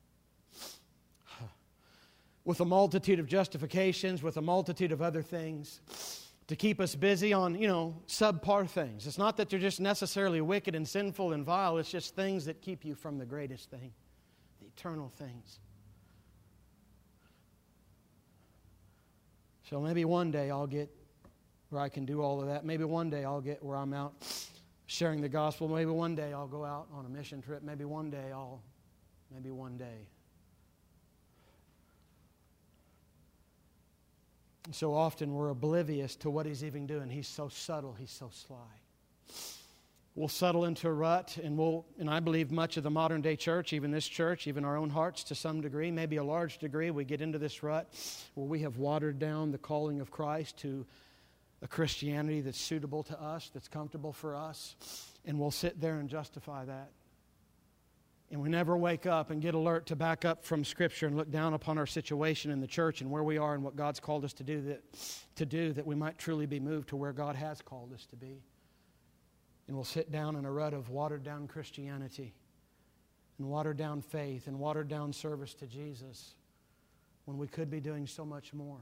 with a multitude of justifications, with a multitude of other things to keep us busy on, subpar things. It's not that they're just necessarily wicked and sinful and vile. It's just things that keep you from the greatest thing, the eternal things. So maybe one day I'll get where I can do all of that. Maybe one day I'll get where I'm out sharing the gospel. Maybe one day I'll go out on a mission trip. Maybe one day. So often we're oblivious to what He's even doing. He's so subtle. He's so sly. We'll settle into a rut, and I believe much of the modern day church, even this church, even our own hearts to some degree, maybe a large degree, we get into this rut where we have watered down the calling of Christ to a Christianity that's suitable to us, that's comfortable for us, and we'll sit there and justify that. And we never wake up and get alert to back up from Scripture and look down upon our situation in the church and where we are and what God's called us to do that we might truly be moved to where God has called us to be. And we'll sit down in a rut of watered down Christianity and watered down faith and watered down service to Jesus when we could be doing so much more.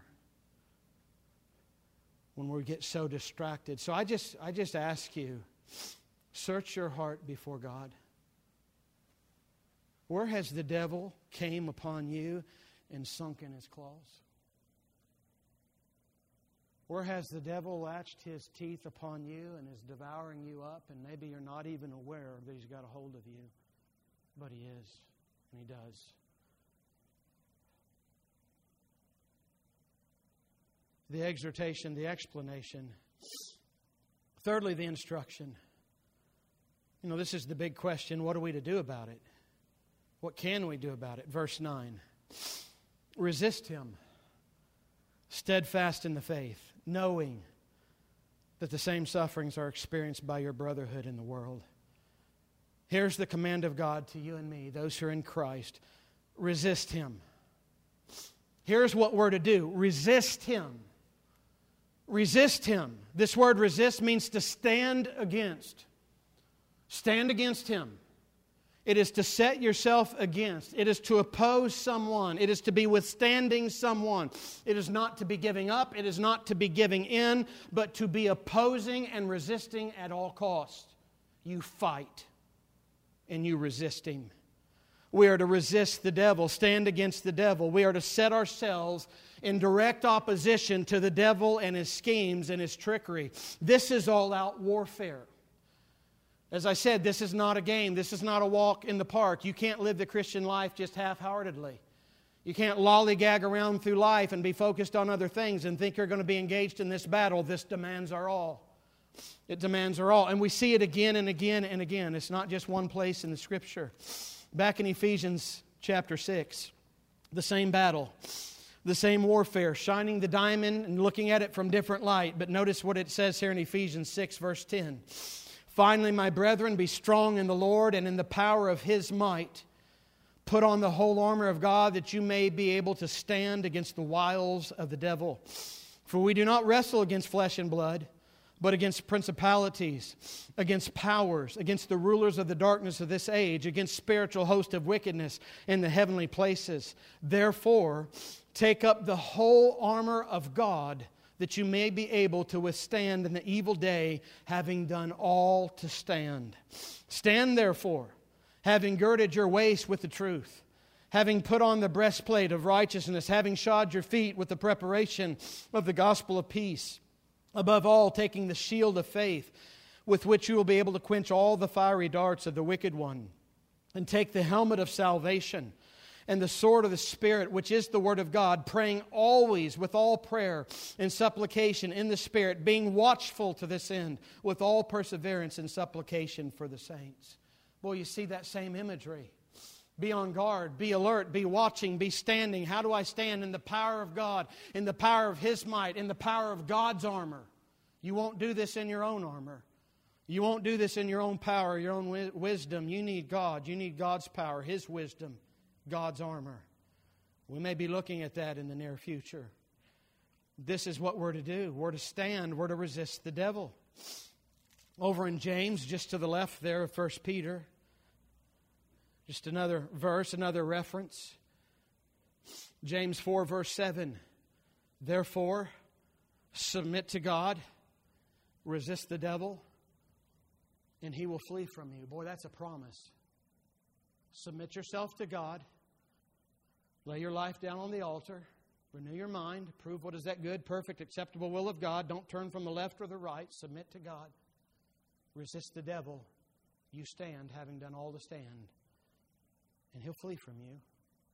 When we get so distracted. So I just ask you, search your heart before God. Where has the devil came upon you and sunk in his claws? Where has the devil latched his teeth upon you and is devouring you up, and maybe you're not even aware that he's got a hold of you, but he is, and he does. The exhortation, the explanation. Thirdly, the instruction. This is the big question. What are we to do about it? What can we do about it? Verse 9. Resist him, steadfast in the faith, knowing that the same sufferings are experienced by your brotherhood in the world. Here's the command of God to you and me, those who are in Christ. Resist him. Here's what we're to do. Resist him. Resist him. This word resist means to stand against. Stand against him. It is to set yourself against. It is to oppose someone. It is to be withstanding someone. It is not to be giving up. It is not to be giving in, but to be opposing and resisting at all costs. You fight and you resist him. We are to resist the devil, stand against the devil. We are to set ourselves in direct opposition to the devil and his schemes and his trickery. This is all-out warfare. As I said, this is not a game. This is not a walk in the park. You can't live the Christian life just half-heartedly. You can't lollygag around through life and be focused on other things and think you're going to be engaged in this battle. This demands our all. It demands our all. And we see it again and again and again. It's not just one place in the Scripture. Back in Ephesians chapter 6, the same battle, the same warfare, shining the diamond and looking at it from different light. But notice what it says here in Ephesians 6, verse 10. Finally, my brethren, be strong in the Lord and in the power of His might. Put on the whole armor of God that you may be able to stand against the wiles of the devil. For we do not wrestle against flesh and blood, but against principalities, against powers, against the rulers of the darkness of this age, against spiritual hosts of wickedness in the heavenly places. Therefore, take up the whole armor of God, that you may be able to withstand in the evil day, having done all to stand. Stand therefore, having girded your waist with the truth, having put on the breastplate of righteousness, having shod your feet with the preparation of the gospel of peace. Above all, taking the shield of faith, with which you will be able to quench all the fiery darts of the wicked one. And take the helmet of salvation and the sword of the Spirit, which is the Word of God, praying always with all prayer and supplication in the Spirit, being watchful to this end, with all perseverance and supplication for the saints. Boy, you see that same imagery. Be on guard, be alert, be watching, be standing. How do I stand? In the power of God, in the power of His might, in the power of God's armor. You won't do this in your own armor. You won't do this in your own power, your own wisdom. You need God. You need God's power, His wisdom, God's armor. We may be looking at that in the near future. This is what we're to do. We're to stand. We're to resist the devil. Over in James, just to the left there of 1 Peter, just another verse, another reference. James 4, verse 7. Therefore, submit to God, resist the devil, and he will flee from you. Boy, that's a promise. Submit yourself to God. Lay your life down on the altar. Renew your mind. Prove what is that good, perfect, acceptable will of God. Don't turn from the left or the right. Submit to God. Resist the devil. You stand, having done all to stand. And he'll flee from you.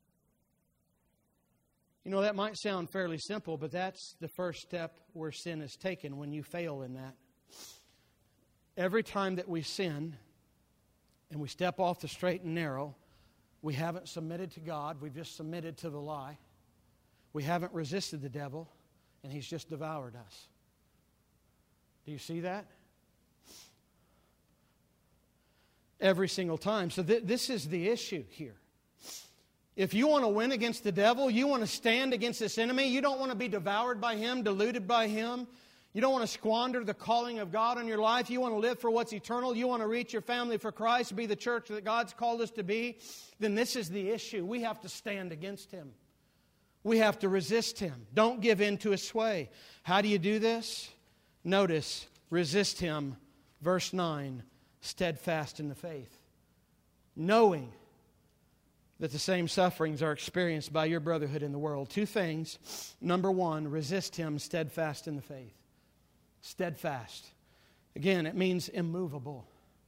You know, that might sound fairly simple, but that's the first step where sin is taken when you fail in that. Every time that we sin and we step off the straight and narrow, we haven't submitted to God. We've just submitted to the lie. We haven't resisted the devil, and he's just devoured us. Do you see that? Every single time. So this is the issue here. If you want to win against the devil, you want to stand against this enemy, you don't want to be devoured by him, deluded by him. You don't want to squander the calling of God on your life. You want to live for what's eternal. You want to reach your family for Christ, be the church that God's called us to be. Then this is the issue. We have to stand against him. We have to resist him. Don't give in to his sway. How do you do this? Notice, resist him. Verse 9, steadfast in the faith. Knowing that the same sufferings are experienced by your brotherhood in the world. Two things. Number one, resist him steadfast in the faith. Steadfast. Again, it means immovable.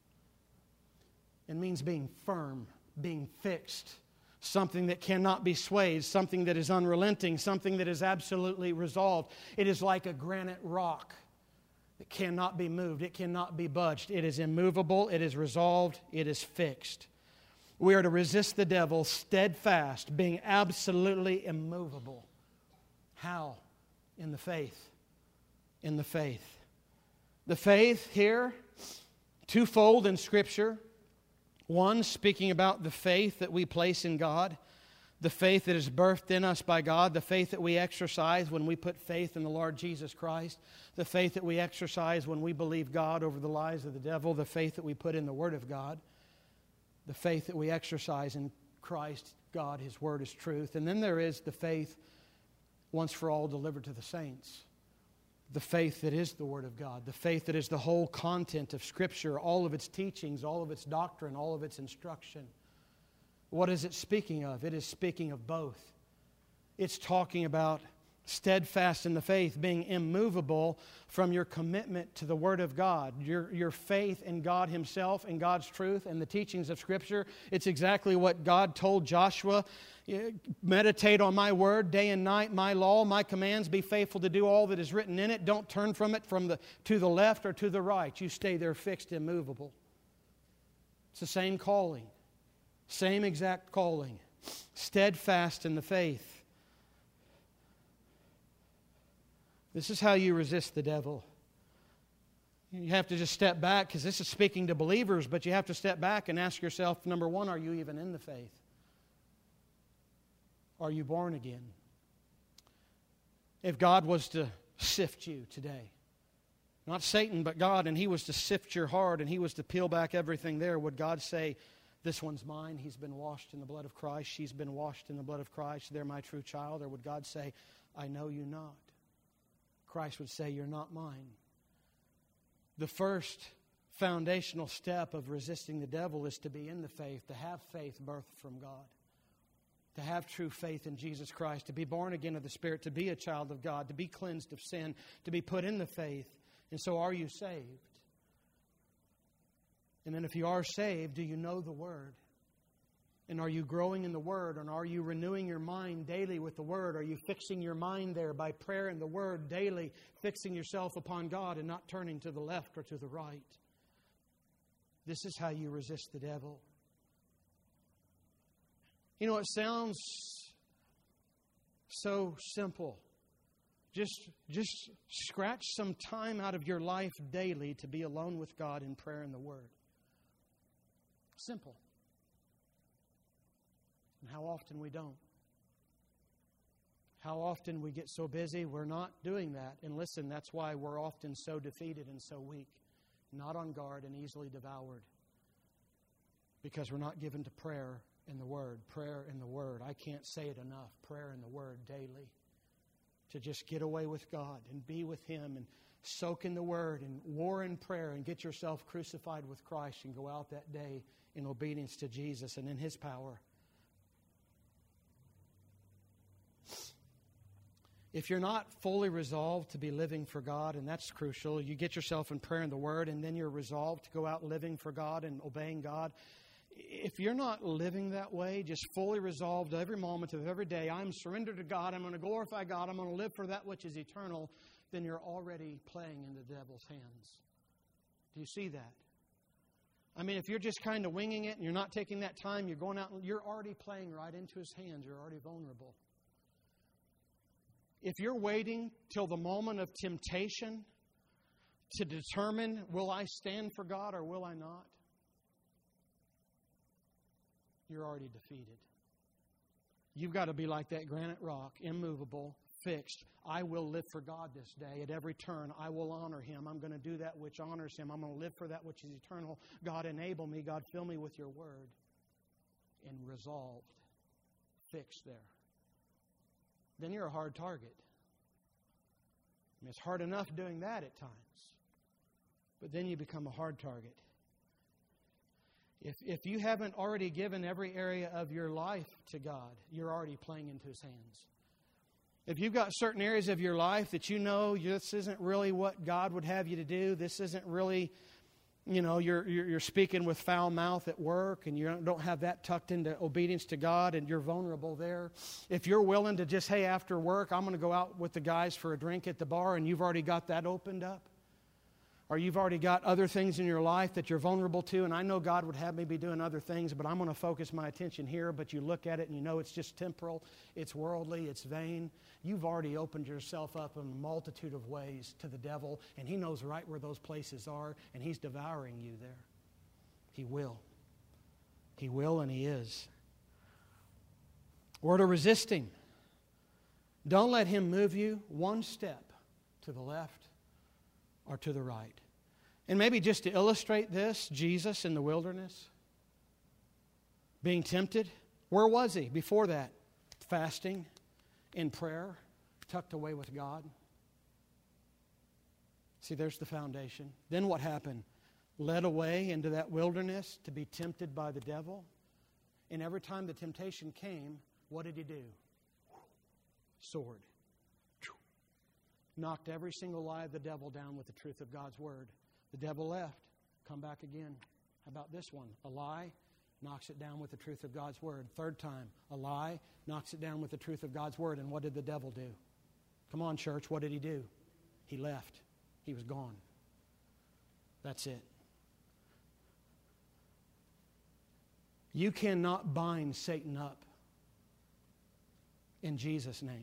It means being firm, being fixed. Something that cannot be swayed, something that is unrelenting, something that is absolutely resolved. It is like a granite rock. It cannot be moved. It cannot be budged. It is immovable. It is resolved. It is fixed. We are to resist the devil steadfast, being absolutely immovable. How? In the faith. In the faith. The faith here, twofold in Scripture. One, speaking about the faith that we place in God, the faith that is birthed in us by God, the faith that we exercise when we put faith in the Lord Jesus Christ, the faith that we exercise when we believe God over the lies of the devil, the faith that we put in the Word of God, the faith that we exercise in Christ, God, His Word is truth. And then there is the faith once for all delivered to the saints. The faith that is the Word of God. The faith that is the whole content of Scripture, all of its teachings, all of its doctrine, all of its instruction. What is it speaking of? It is speaking of both. It's talking about steadfast in the faith, being immovable from your commitment to the Word of God, your faith in God Himself and God's truth and the teachings of Scripture. It's exactly what God told Joshua. Meditate on my Word day and night, my law, my commands. Be faithful to do all that is written in it. Don't turn from it to the left or to the right. You stay there fixed, immovable. It's the same calling. Same exact calling. Steadfast in the faith. This is how you resist the devil. You have to just step back, because this is speaking to believers, but you have to step back and ask yourself, number one, are you even in the faith? Are you born again? If God was to sift you today, not Satan, but God, and He was to sift your heart and He was to peel back everything there, would God say, this one's mine, he's been washed in the blood of Christ, she's been washed in the blood of Christ, they're my true child? Or would God say, I know you not? Christ would say, you're not mine. The first foundational step of resisting the devil is to be in the faith, to have faith birthed from God, to have true faith in Jesus Christ, to be born again of the Spirit, to be a child of God, to be cleansed of sin, to be put in the faith. And so are you saved? And then if you are saved, do you know the Word? And are you growing in the Word? And are you renewing your mind daily with the Word? Are you fixing your mind there by prayer and the Word daily, fixing yourself upon God and not turning to the left or to the right? This is how you resist the devil. You know, it sounds so simple. Just scratch some time out of your life daily to be alone with God in prayer and the Word. Simple. And how often we don't. How often we get so busy we're not doing that. And listen, that's why we're often so defeated and so weak. Not on guard and easily devoured. Because we're not given to prayer and the Word. Prayer and the Word. I can't say it enough. Prayer and the Word daily. To just get away with God and be with Him and soak in the Word and war in prayer and get yourself crucified with Christ and go out that day in obedience to Jesus and in His power. If you're not fully resolved to be living for God, and that's crucial, you get yourself in prayer and the Word, and then you're resolved to go out living for God and obeying God. If you're not living that way, just fully resolved every moment of every day, I'm surrendered to God, I'm going to glorify God, I'm going to live for that which is eternal, then you're already playing in the devil's hands. Do you see that? I mean, if you're just kind of winging it and you're not taking that time, you're going out, you're already playing right into his hands. You're already vulnerable. If you're waiting till the moment of temptation to determine, will I stand for God or will I not? You're already defeated. You've got to be like that granite rock, immovable, fixed. I will live for God this day. At every turn, I will honor Him. I'm going to do that which honors Him. I'm going to live for that which is eternal. God, enable me. God, fill me with your Word. And resolved, fixed there. Then you're a hard target. I mean, it's hard enough doing that at times. But then you become a hard target. If you haven't already given every area of your life to God, you're already playing into His hands. If you've got certain areas of your life that you know this isn't really what God would have you to do, this isn't really, you know, you're speaking with foul mouth at work and you don't have that tucked into obedience to God and you're vulnerable there. If you're willing to just, hey, after work, I'm going to go out with the guys for a drink at the bar and you've already got that opened up. Or you've already got other things in your life that you're vulnerable to, and I know God would have me be doing other things, but I'm going to focus my attention here, but you look at it and you know it's just temporal, it's worldly, it's vain. You've already opened yourself up in a multitude of ways to the devil, and he knows right where those places are, and he's devouring you there. He will. He will, and he is. We're to resist him. Don't let him move you one step to the left or to the right. And maybe just to illustrate this, Jesus in the wilderness, being tempted, where was he before that? Fasting, in prayer, tucked away with God. See, there's the foundation. Then what happened? Led away into that wilderness to be tempted by the devil. And every time the temptation came, what did he do? Sword. Knocked every single lie of the devil down with the truth of God's Word. The devil left. Come back again. How about this one? A lie, knocks it down with the truth of God's Word. Third time, a lie, knocks it down with the truth of God's Word. And what did the devil do? Come on, church, what did he do? He left. He was gone. That's it. You cannot bind Satan up in Jesus' name.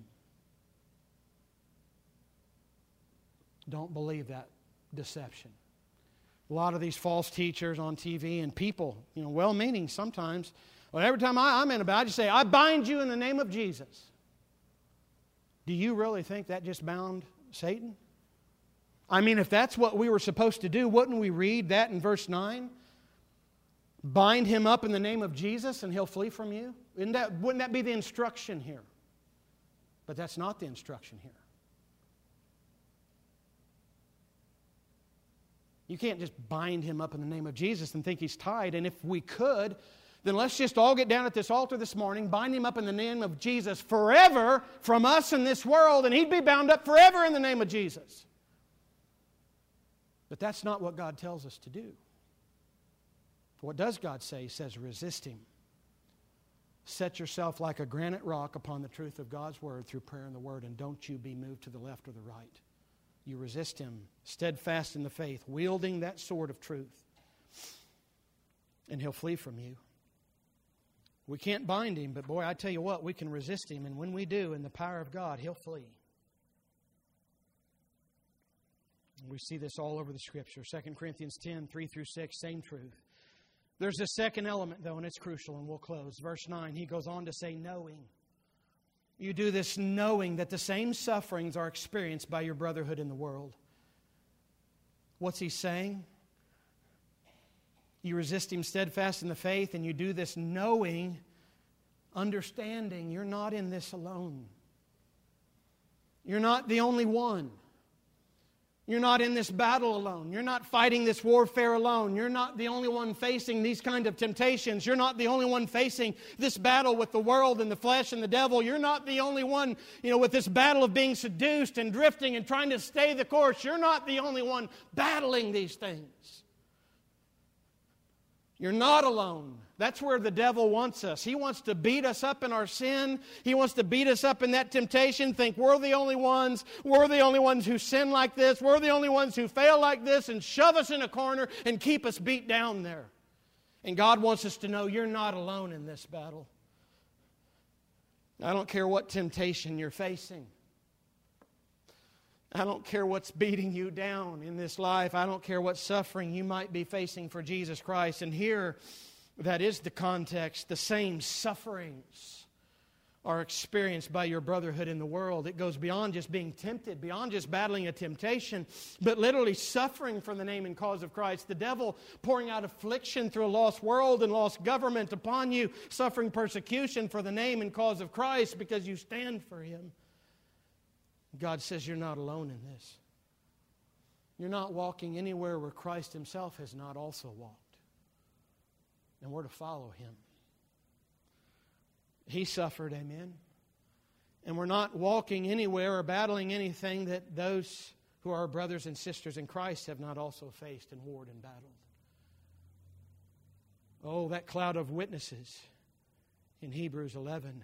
Don't believe that deception. A lot of these false teachers on TV and people, well-meaning sometimes, well, every time I'm in a battle, I just say, I bind you in the name of Jesus. Do you really think that just bound Satan? I mean, if that's what we were supposed to do, wouldn't we read that in verse 9? Bind him up in the name of Jesus and he'll flee from you? Wouldn't that be the instruction here? But that's not the instruction here. You can't just bind him up in the name of Jesus and think he's tied. And if we could, then let's just all get down at this altar this morning, bind him up in the name of Jesus forever from us in this world, and he'd be bound up forever in the name of Jesus. But that's not what God tells us to do. What does God say? He says, resist him. Set yourself like a granite rock upon the truth of God's Word through prayer and the Word, and don't you be moved to the left or the right. You resist him, steadfast in the faith, wielding that sword of truth, and he'll flee from you. We can't bind him, but boy, I tell you what, we can resist him, and when we do, in the power of God, he'll flee. We see this all over the Scripture. 2 Corinthians 10, 3 through 6, same truth. There's a second element, though, and it's crucial, and we'll close. Verse 9, he goes on to say, knowing. You do this knowing that the same sufferings are experienced by your brotherhood in the world. What's he saying? You resist him steadfast in the faith, and you do this knowing, understanding you're not in this alone. You're not the only one. You're not in this battle alone. You're not fighting this warfare alone. You're not the only one facing these kind of temptations. You're not the only one facing this battle with the world and the flesh and the devil. You're not the only one, with this battle of being seduced and drifting and trying to stay the course. You're not the only one battling these things. You're not alone. That's where the devil wants us. He wants to beat us up in our sin. He wants to beat us up in that temptation, think we're the only ones. We're the only ones who sin like this. We're the only ones who fail like this, and shove us in a corner and keep us beat down there. And God wants us to know you're not alone in this battle. I don't care what temptation you're facing. I don't care what's beating you down in this life. I don't care what suffering you might be facing for Jesus Christ. And here, that is the context. The same sufferings are experienced by your brotherhood in the world. It goes beyond just being tempted, beyond just battling a temptation, but literally suffering for the name and cause of Christ. The devil pouring out affliction through a lost world and lost government upon you, suffering persecution for the name and cause of Christ because you stand for him. God says you're not alone in this. You're not walking anywhere where Christ himself has not also walked. And we're to follow him. He suffered, amen. And we're not walking anywhere or battling anything that those who are brothers and sisters in Christ have not also faced and warred and battled. Oh, that cloud of witnesses in Hebrews 11.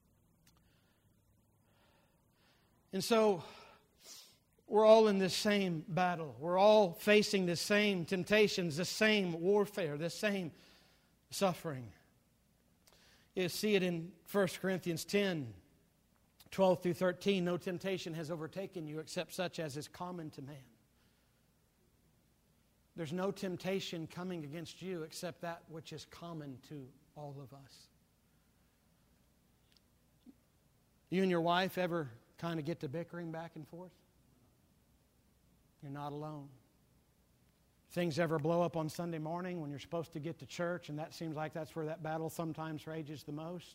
And so, we're all in this same battle. We're all facing the same temptations, the same warfare, the same suffering. You see it in 1 Corinthians 10, 12 through 13. No temptation has overtaken you except such as is common to man. There's no temptation coming against you except that which is common to all of us. You and your wife ever kind of get to bickering back and forth? You're not alone. Things ever blow up on Sunday morning when you're supposed to get to church, and that seems like that's where that battle sometimes rages the most?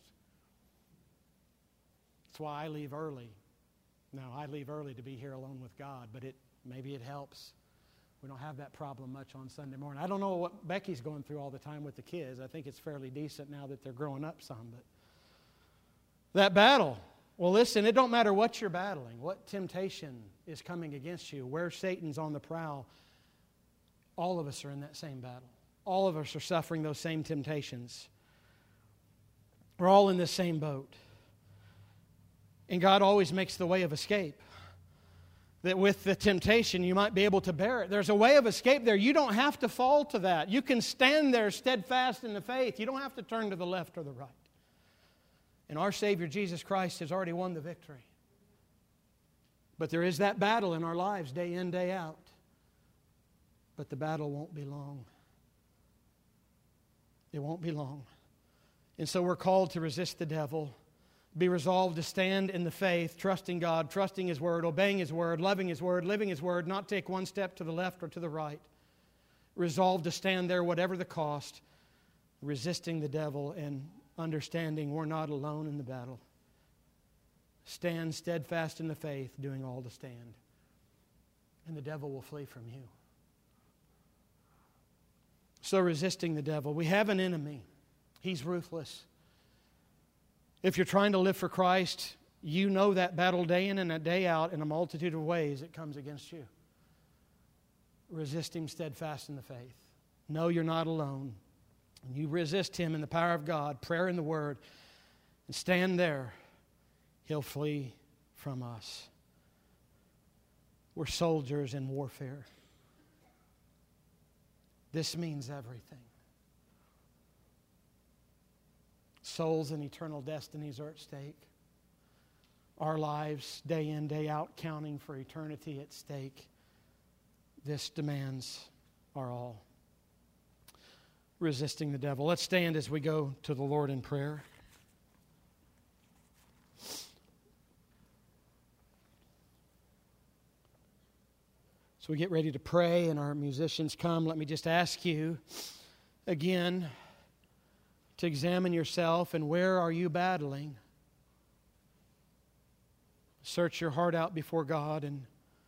That's why I leave early. No, I leave early to be here alone with God, but maybe it helps. We don't have that problem much on Sunday morning. I don't know what Becky's going through all the time with the kids. I think it's fairly decent now that they're growing up some. But that battle, well, listen, it don't matter what you're battling, what temptation is coming against you, where Satan's on the prowl. All of us are in that same battle. All of us are suffering those same temptations. We're all in the same boat. And God always makes the way of escape. That with the temptation, you might be able to bear it. There's a way of escape there. You don't have to fall to that. You can stand there steadfast in the faith. You don't have to turn to the left or the right. And our Savior, Jesus Christ, has already won the victory. But there is that battle in our lives, day in, day out. But the battle won't be long. It won't be long. And so we're called to resist the devil. Be resolved to stand in the faith, trusting God, trusting His Word, obeying His Word, loving His Word, living His Word, not take one step to the left or to the right. Resolved to stand there, whatever the cost, resisting the devil and understanding we're not alone in the battle. Stand steadfast in the faith, doing all to stand. And the devil will flee from you. So resisting the devil. We have an enemy. He's ruthless. If you're trying to live for Christ, you know that battle day in and day out in a multitude of ways it comes against you. Resist him steadfast in the faith. Know you're not alone. And you resist him in the power of God, prayer and the Word, and stand there. He'll flee from us. We're soldiers in warfare. This means everything. Souls and eternal destinies are at stake. Our lives, day in, day out, counting for eternity at stake. This demands our all. Resisting the devil. Let's stand as we go to the Lord in prayer. So we get ready to pray and our musicians come. Let me just ask you again to examine yourself and where are you battling? Search your heart out before God and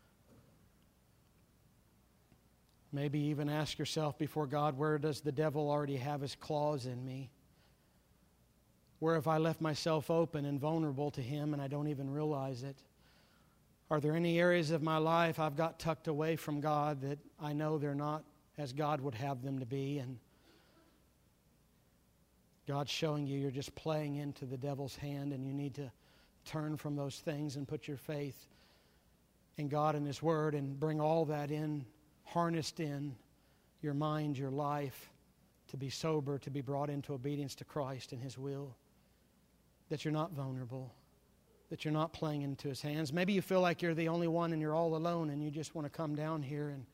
maybe even ask yourself before God, where does the devil already have his claws in me? Where have I left myself open and vulnerable to him and I don't even realize it? Are there any areas of my life I've got tucked away from God that I know they're not as God would have them to be? And God's showing you you're just playing into the devil's hand and you need to turn from those things and put your faith in God and His Word and bring all that in, harnessed in your mind, your life, to be sober, to be brought into obedience to Christ and His will. That you're not vulnerable. That you're not playing into His hands. Maybe you feel like you're the only one and you're all alone and you just want to come down here and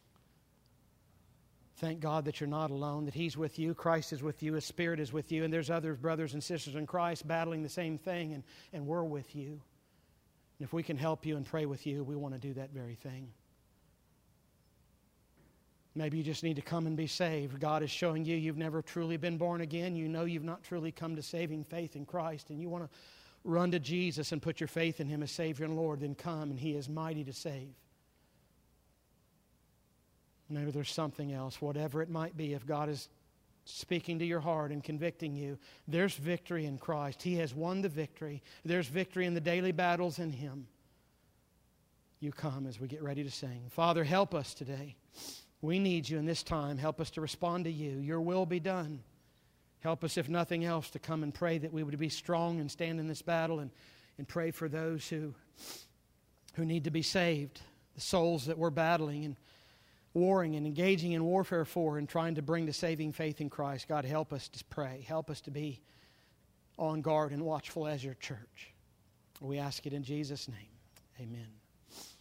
thank God that you're not alone, that He's with you, Christ is with you, His Spirit is with you, and there's other brothers and sisters in Christ battling the same thing, and we're with you. And if we can help you and pray with you, we want to do that very thing. Maybe you just need to come and be saved. God is showing you you've never truly been born again. You know you've not truly come to saving faith in Christ, and you want to run to Jesus and put your faith in Him as Savior and Lord, then come, and He is mighty to save. Maybe there's something else, whatever it might be. If God is speaking to your heart and convicting you, there's victory in Christ. He has won the victory. There's victory in the daily battles in Him. You come as we get ready to sing. Father, help us today. We need You in this time. Help us to respond to You. Your will be done. Help us, if nothing else, to come and pray that we would be strong and stand in this battle and pray for those who need to be saved, the souls that we're battling and warring and engaging in warfare for and trying to bring to saving faith in Christ. God, help us to pray. Help us to be on guard and watchful as Your church. We ask it in Jesus' name. Amen.